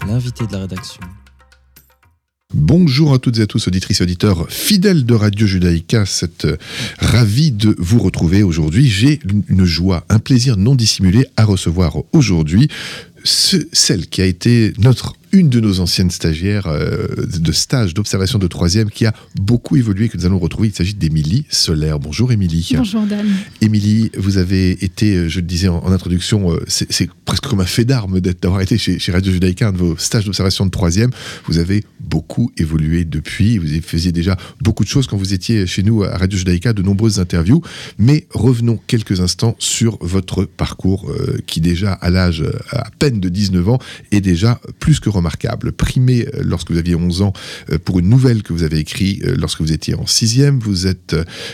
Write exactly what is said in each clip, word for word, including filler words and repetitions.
l'invité de la rédaction. Bonjour à toutes et à tous, auditrices et auditeurs fidèles de Radio Judaïka. C'est euh, ravi de vous retrouver aujourd'hui. J'ai une joie, un plaisir non dissimulé à recevoir aujourd'hui ce, celle qui a été notre une de nos anciennes stagiaires euh, de stage d'observation de troisième qui a beaucoup évolué, que nous allons retrouver. Il s'agit d'Émilie Solaire. Bonjour Émilie. Bonjour Dan. Émilie, vous avez été, je le disais en, en introduction, euh, c'est, c'est presque comme un fait d'armes d'être, d'avoir été chez, chez Radio Judaïka, un de vos stages d'observation de troisième. Vous avez beaucoup évolué depuis. Vous faisiez déjà beaucoup de choses quand vous étiez chez nous à Radio Judaïka, de nombreuses interviews. Mais revenons quelques instants sur votre parcours euh, qui déjà à l'âge à peine de dix-neuf ans est déjà plus que remarquable. Primé lorsque vous aviez onze ans pour une nouvelle que vous avez écrite lorsque vous étiez en sixième. Vous êtes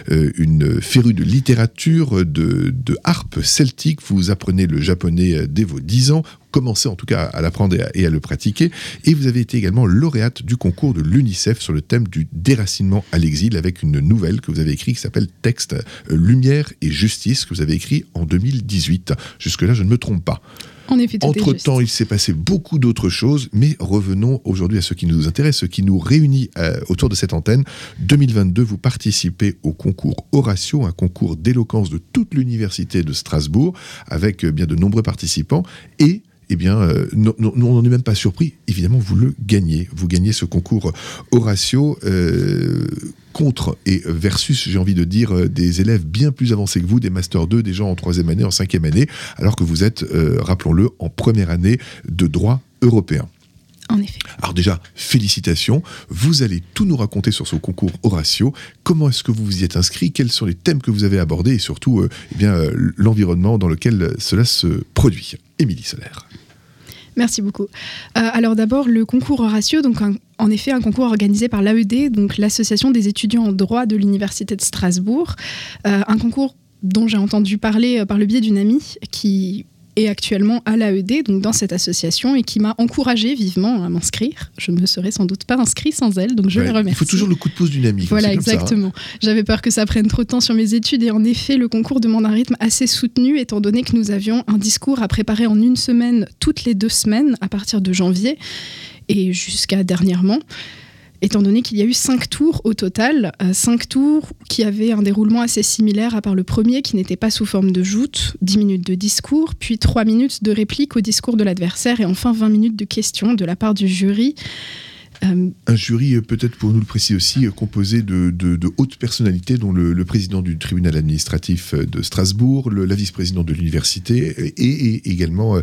une férue de littérature, de, de harpe celtique. Vous apprenez le japonais dès vos dix ans. Commencez en tout cas à l'apprendre et à, et à le pratiquer. Et vous avez été également lauréate du concours de l'UNICEF sur le thème du déracinement à l'exil avec une nouvelle que vous avez écrite qui s'appelle Texte, Lumière et Justice, que vous avez écrit en deux mille dix-huit. Jusque-là, je ne me trompe pas. En effet, tout Entre-temps, il s'est passé beaucoup d'autres choses, mais revenons aujourd'hui à ce qui nous intéresse, ce qui nous réunit euh, autour de cette antenne. deux mille vingt-deux, vous participez au concours Horatio, un concours d'éloquence de toute l'université de Strasbourg, avec euh, bien de nombreux participants, et eh bien, euh, nous, nous, on n'en est même pas surpris. Évidemment, vous le gagnez. Vous gagnez ce concours Horatio euh, contre et versus, j'ai envie de dire, euh, des élèves bien plus avancés que vous, des Master deux, des gens en troisième année, en cinquième année, alors que vous êtes, euh, rappelons-le, en première année de droit européen. En effet. Alors déjà, félicitations. Vous allez tout nous raconter sur ce concours Horatio. Comment est-ce que vous vous y êtes inscrit? Quels sont les thèmes que vous avez abordés? Et surtout, euh, eh bien, euh, l'environnement dans lequel cela se produit. Émilie Solaire. Merci beaucoup. Euh, alors d'abord, le concours Horatio, donc un, en effet un concours organisé par l'A E D, donc l'Association des étudiants en droit de l'Université de Strasbourg. Euh, un concours dont j'ai entendu parler euh, par le biais d'une amie qui est actuellement à l'A E D, donc dans cette association, et qui m'a encouragée vivement à m'inscrire. Je ne me serais sans doute pas inscrite sans elle, donc je ouais, la remercie. Il faut toujours le coup de pouce d'une amie. Voilà, exactement. Ça, hein. J'avais peur que ça prenne trop de temps sur mes études, et en effet, le concours demande un rythme assez soutenu, étant donné que nous avions un discours à préparer en une semaine, toutes les deux semaines, à partir de janvier, et jusqu'à dernièrement. Étant donné qu'il y a eu cinq tours au total, euh, cinq tours qui avaient un déroulement assez similaire à part le premier, qui n'était pas sous forme de joute, dix minutes de discours, puis trois minutes de réplique au discours de l'adversaire, et enfin vingt minutes de questions de la part du jury. Euh, un jury, peut-être pour nous le préciser aussi, composé de, de, de hautes personnalités, dont le, le président du tribunal administratif de Strasbourg, le, la vice-présidente de l'université et, et également euh,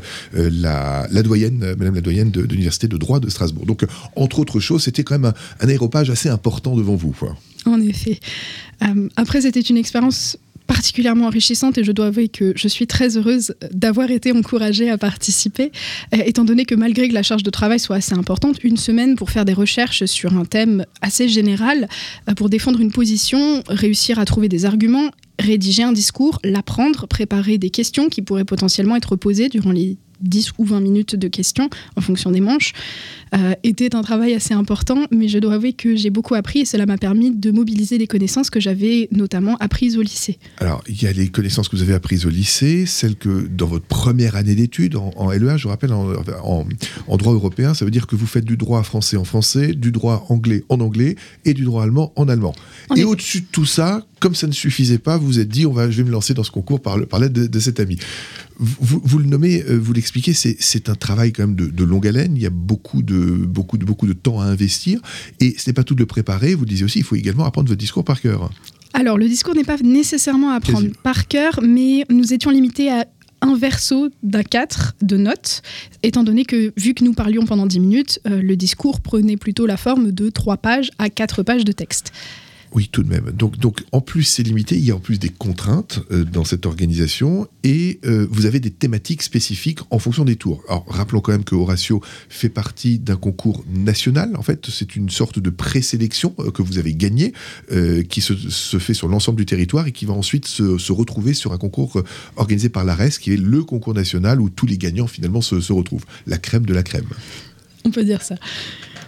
la, la doyenne, madame la doyenne de, de l'université de droit de Strasbourg. Donc, entre autres choses, c'était quand même un, un aéropage assez important devant vous, quoi. En effet. Euh, après, c'était une expérience particulièrement enrichissante, et je dois avouer que je suis très heureuse d'avoir été encouragée à participer, euh, étant donné que malgré que la charge de travail soit assez importante, une semaine pour faire des recherches sur un thème assez général, euh, pour défendre une position, réussir à trouver des arguments, rédiger un discours, l'apprendre, préparer des questions qui pourraient potentiellement être posées durant les dix ou vingt minutes de questions en fonction des manches, euh, était un travail assez important, mais je dois avouer que j'ai beaucoup appris, et cela m'a permis de mobiliser des connaissances que j'avais notamment apprises au lycée. Alors, il y a les connaissances que vous avez apprises au lycée, celles que dans votre première année d'études en, en L E A, je vous rappelle, en, en, en droit européen, ça veut dire que vous faites du droit français en français, du droit anglais en anglais et du droit allemand en allemand. En et effet. Au-dessus de tout ça, comme ça ne suffisait pas, vous vous êtes dit, on va, je vais me lancer dans ce concours par, le, par l'aide de, de cet ami. Vous, vous le nommez, vous l'expliquez, c'est, c'est un travail quand même de, de longue haleine. Il y a beaucoup de, beaucoup, de, beaucoup de temps à investir. Et ce n'est pas tout de le préparer. Vous le disiez aussi, il faut également apprendre votre discours par cœur. Alors, le discours n'est pas nécessairement à apprendre Quasi. par cœur, mais nous étions limités à un verso d'un quatre de notes, étant donné que, vu que nous parlions pendant dix minutes, euh, le discours prenait plutôt la forme de trois pages à quatre pages de texte. Oui, tout de même. Donc, donc en plus, c'est limité. Il y a en plus des contraintes euh, dans cette organisation, et euh, vous avez des thématiques spécifiques en fonction des tours. Alors, rappelons quand même que Horatio fait partie d'un concours national. En fait, c'est une sorte de présélection euh, que vous avez gagnée, euh, qui se, se fait sur l'ensemble du territoire et qui va ensuite se, se retrouver sur un concours euh, organisé par l'A R E S, qui est le concours national où tous les gagnants finalement se, se retrouvent. La crème de la crème. On peut dire ça.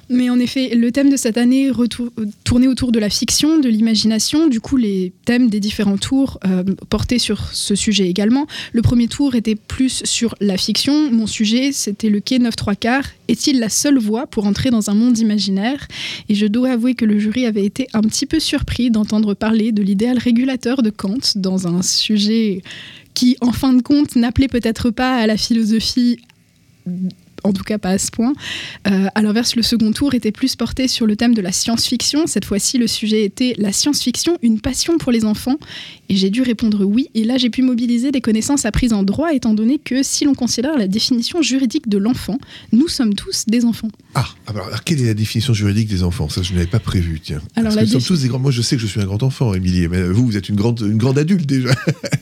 Mais en effet, le thème de cette année retour, tournait autour de la fiction, de l'imagination. Du coup, les thèmes des différents tours euh, portaient sur ce sujet également. Le premier tour était plus sur la fiction. Mon sujet, c'était le quai neuf trois quarts. Est-il la seule voie pour entrer dans un monde imaginaire ? Et je dois avouer que le jury avait été un petit peu surpris d'entendre parler de l'idéal régulateur de Kant dans un sujet qui, en fin de compte, n'appelait peut-être pas à la philosophie, en tout cas pas à ce point. Euh, à l'inverse, le second tour était plus porté sur le thème de la science-fiction. Cette fois-ci, le sujet était la science-fiction, une passion pour les enfants. Et j'ai dû répondre oui. Et là, j'ai pu mobiliser des connaissances apprises en droit, étant donné que si l'on considère la définition juridique de l'enfant, nous sommes tous des enfants. Ah, alors, alors quelle est la définition juridique des enfants ? Ça, je ne l'avais pas prévu, tiens. Alors, Parce que nous défi... sommes tous des grands... Moi, je sais que je suis un grand enfant, Émilie, mais vous, vous êtes une grande, une grande adulte déjà.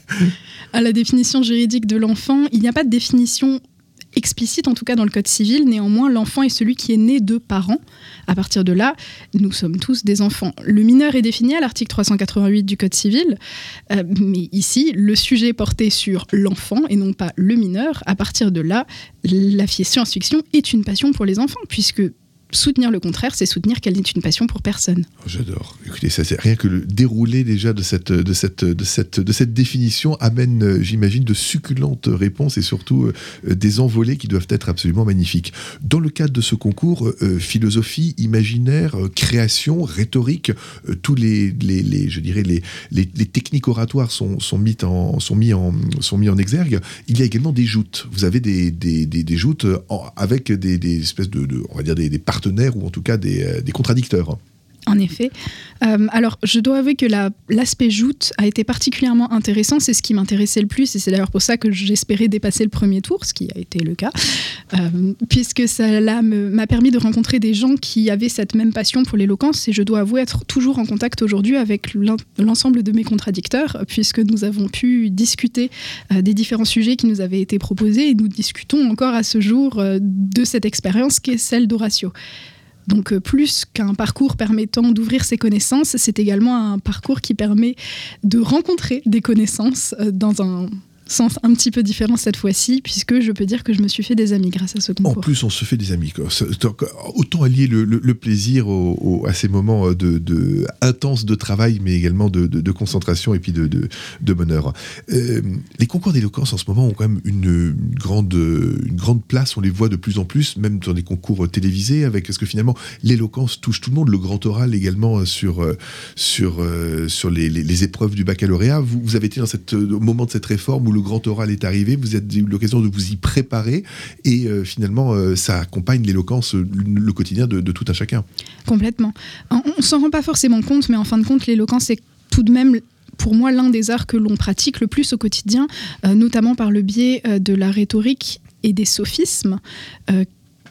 À la définition juridique de l'enfant, il n'y a pas de définition explicite, en tout cas dans le Code civil. Néanmoins, l'enfant est celui qui est né de parents. À partir de là, nous sommes tous des enfants. Le mineur est défini à l'article trois cent quatre-vingt-huit du Code civil, euh, mais ici, le sujet porté sur l'enfant et non pas le mineur. À partir de là, la science-fiction est une passion pour les enfants, puisque soutenir le contraire, c'est soutenir qu'elle n'est une passion pour personne. Oh, j'adore. Écoutez, ça, c'est rien que le déroulé déjà de cette, de cette, de cette, de cette définition amène, euh, j'imagine, de succulentes réponses et surtout euh, des envolées qui doivent être absolument magnifiques. Dans le cadre de ce concours, euh, philosophie, imaginaire, euh, création, rhétorique, euh, tous les, les, les, je dirais, les, les, les techniques oratoires sont, sont, mis en, sont, mis en, sont mis en exergue. Il y a également des joutes. Vous avez des, des, des, des joutes en, avec des, des espèces de, de, on va dire, des, des partenaires ou en tout cas des, des contradicteurs. En effet. Euh, alors, je dois avouer que la, l'aspect joute a été particulièrement intéressant. C'est ce qui m'intéressait le plus et c'est d'ailleurs pour ça que j'espérais dépasser le premier tour, ce qui a été le cas, euh, puisque cela me, m'a permis de rencontrer des gens qui avaient cette même passion pour l'éloquence et je dois avouer être toujours en contact aujourd'hui avec l'ensemble de mes contradicteurs, puisque nous avons pu discuter euh, des différents sujets qui nous avaient été proposés et nous discutons encore à ce jour euh, de cette expérience qui est celle d'Horatio. Donc plus qu'un parcours permettant d'ouvrir ses connaissances, c'est également un parcours qui permet de rencontrer des connaissances dans un sens un petit peu différent cette fois-ci, puisque je peux dire que je me suis fait des amis grâce à ce concours. En plus, on se fait des amis. Quoi. Autant allier le, le, le plaisir au, au, à ces moments de, de, intenses de travail, mais également de, de, de concentration et puis de, de, de bonheur. Euh, les concours d'éloquence en ce moment ont quand même une, une, grande, une grande place. On les voit de plus en plus, même dans des concours télévisés, avec, parce que finalement, l'éloquence touche tout le monde. Le grand oral également sur, sur, sur les, les, les épreuves du baccalauréat. Vous, vous avez été dans cette, au moment de cette réforme où le grand oral est arrivé, vous avez eu l'occasion de vous y préparer et euh, finalement euh, ça accompagne l'éloquence, le, le quotidien de, de tout un chacun. Complètement. On ne s'en rend pas forcément compte, mais en fin de compte, l'éloquence est tout de même pour moi l'un des arts que l'on pratique le plus au quotidien, euh, notamment par le biais euh, de la rhétorique et des sophismes. Euh,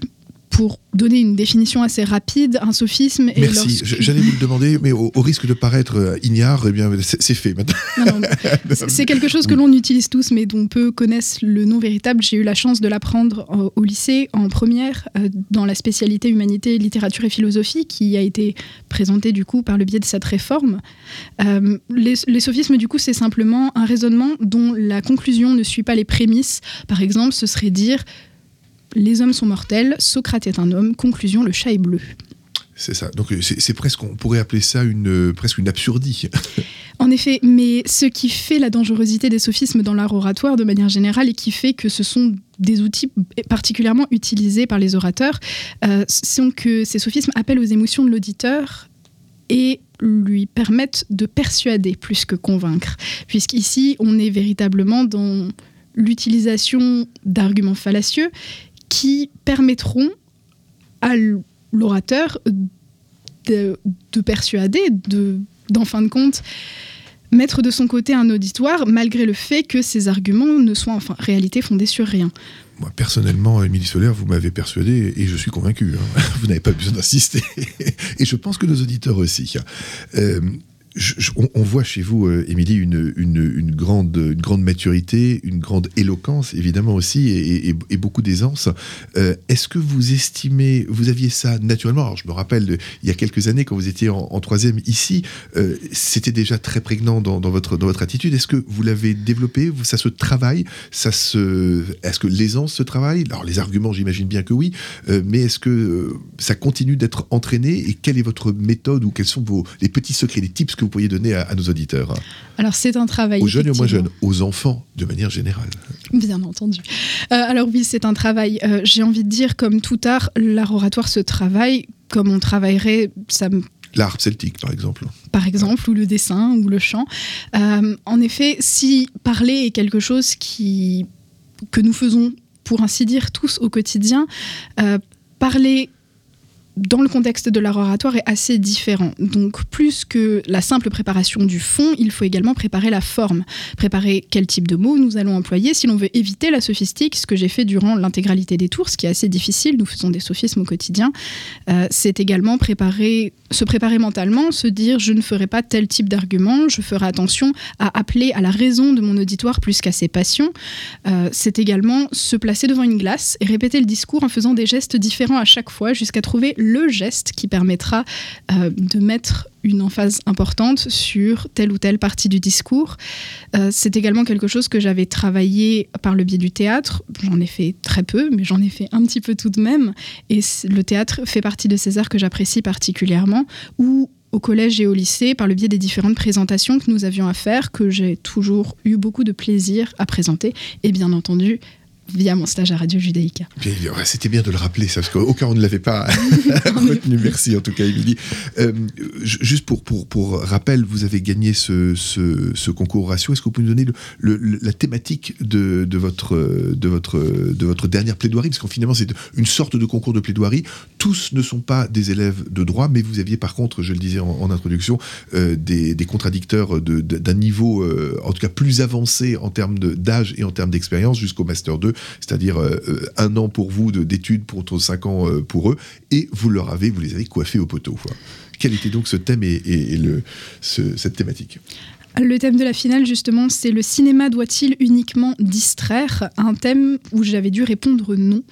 Pour donner une définition assez rapide, un sophisme... Est Merci, lorsque... j'allais vous le demander, mais au, au risque de paraître ignare, eh bien, c'est, c'est fait maintenant. Non, non, c'est quelque chose que l'on utilise tous, mais dont peu connaissent le nom véritable. J'ai eu la chance de l'apprendre au lycée, en première, dans la spécialité humanité, littérature et philosophie, qui a été présentée du coup par le biais de cette réforme. Euh, les, les sophismes, du coup, c'est simplement un raisonnement dont la conclusion ne suit pas les prémices. Par exemple, ce serait dire... Les hommes sont mortels, Socrate est un homme, conclusion, le chat est bleu. C'est ça, donc c'est, c'est presque, on pourrait appeler ça une, presque une absurdie. En effet, mais ce qui fait la dangerosité des sophismes dans l'art oratoire de manière générale et qui fait que ce sont des outils particulièrement utilisés par les orateurs, euh, c'est que ces sophismes appellent aux émotions de l'auditeur et lui permettent de persuader plus que convaincre, puisqu'ici on est véritablement dans l'utilisation d'arguments fallacieux qui permettront à l'orateur de, de persuader, de, d'en fin de compte, mettre de son côté un auditoire, malgré le fait que ces arguments ne soient en réalité fondés sur rien. Moi, personnellement, Émilie Soler, vous m'avez persuadé et je suis convaincu. Hein. Vous n'avez pas besoin d'insister. Et je pense que nos auditeurs aussi. Euh, Je, je, on, on voit chez vous, euh, Émilie, une, une, une, grande, une grande maturité, une grande éloquence, évidemment aussi, et, et, et beaucoup d'aisance. Euh, est-ce que vous estimez, vous aviez ça naturellement? Alors, je me rappelle, de, il y a quelques années, quand vous étiez en, en troisième ici, euh, c'était déjà très prégnant dans, dans, votre, dans votre attitude. Est-ce que vous l'avez développé? Ça se travaille? Ça se, est-ce que l'aisance se travaille? Alors, les arguments, j'imagine bien que oui, euh, mais est-ce que euh, ça continue d'être entraîné? Et quelle est votre méthode, ou quels sont vos, les petits secrets, les tips que vous pourriez donner à, à nos auditeurs? Alors, c'est un travail. Aux jeunes et aux moins jeunes, aux enfants de manière générale. Bien entendu. Euh, alors oui, c'est un travail. Euh, j'ai envie de dire, comme tout art, l'art oratoire se travaille comme on travaillerait... Ça me... L'art celtique, par exemple. Par exemple, ouais. Ou le dessin, ou le chant. Euh, en effet, si parler est quelque chose qui... que nous faisons, pour ainsi dire, tous au quotidien, euh, parler... dans le contexte de l'art oratoire est assez différent. Donc, plus que la simple préparation du fond, il faut également préparer la forme. Préparer quel type de mots nous allons employer si l'on veut éviter la sophistique, ce que j'ai fait durant l'intégralité des tours, ce qui est assez difficile, nous faisons des sophismes au quotidien. Euh, c'est également préparer, se préparer mentalement, se dire je ne ferai pas tel type d'argument, je ferai attention à appeler à la raison de mon auditoire plus qu'à ses passions. Euh, c'est également se placer devant une glace et répéter le discours en faisant des gestes différents à chaque fois jusqu'à trouver le geste qui permettra euh, de mettre une emphase importante sur telle ou telle partie du discours. Euh, c'est également quelque chose que j'avais travaillé par le biais du théâtre. J'en ai fait très peu, mais j'en ai fait un petit peu tout de même. Et le théâtre fait partie de ces arts que j'apprécie particulièrement, ou au collège et au lycée, par le biais des différentes présentations que nous avions à faire, que j'ai toujours eu beaucoup de plaisir à présenter, et bien entendu, via mon stage à Radio Judaïka. Bien, c'était bien de le rappeler, ça, parce qu'au cas où on ne l'avait pas retenu. Merci en tout cas, Émilie. Euh, juste pour, pour, pour rappel, vous avez gagné ce, ce, ce concours Ratio. Est-ce que vous pouvez nous donner le, le, la thématique de, de, votre, de, votre, de votre dernière plaidoirie? Parce qu'en finalement, c'est une sorte de concours de plaidoirie. Tous ne sont pas des élèves de droit, mais vous aviez par contre, je le disais en, en introduction, euh, des, des contradicteurs de, de, d'un niveau, euh, en tout cas plus avancé en termes de, d'âge et en termes d'expérience, jusqu'au Master deux. C'est-à-dire euh, un an pour vous de, d'études pour cinq ans euh, pour eux, et vous leur avez, vous les avez coiffés au poteau. Quoi. Quel était donc ce thème et, et, et le, ce, cette thématique? Le thème de la finale, justement, c'est le cinéma doit-il uniquement distraire? Un thème où j'avais dû répondre non.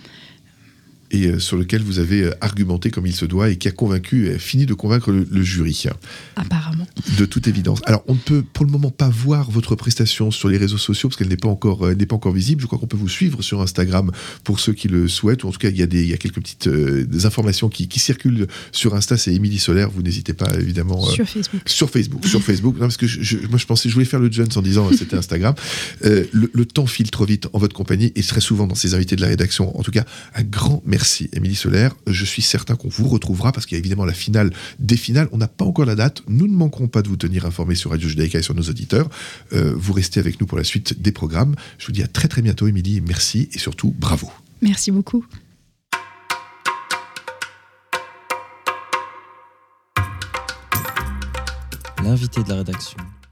Et euh, sur lequel vous avez euh, argumenté comme il se doit et qui a convaincu, euh, fini de convaincre le, le jury. Apparemment. De toute évidence. Alors, on ne peut pour le moment pas voir votre prestation sur les réseaux sociaux parce qu'elle n'est pas encore, euh, n'est pas encore visible. Je crois qu'on peut vous suivre sur Instagram pour ceux qui le souhaitent. Ou en tout cas, il y a, des, il y a quelques petites euh, des informations qui, qui circulent sur Insta. C'est Émilie Solaire. Vous n'hésitez pas, évidemment. Euh, sur Facebook. Sur Facebook. Sur Facebook. Non, parce que je, je, moi, je pensais, je voulais faire le Jones en disant c'était Instagram. Euh, le, le temps file trop vite en votre compagnie et très souvent dans ces invités de la rédaction. En tout cas, un grand merci, Émilie Solaire. Je suis certain qu'on vous retrouvera parce qu'il y a évidemment la finale des finales. On n'a pas encore la date. Nous ne manquerons pas de vous tenir informés sur Radio Judaïka et sur nos auditeurs. Euh, vous restez avec nous pour la suite des programmes. Je vous dis à très très bientôt, Émilie. Merci et surtout, bravo. Merci beaucoup. L'invité de la rédaction.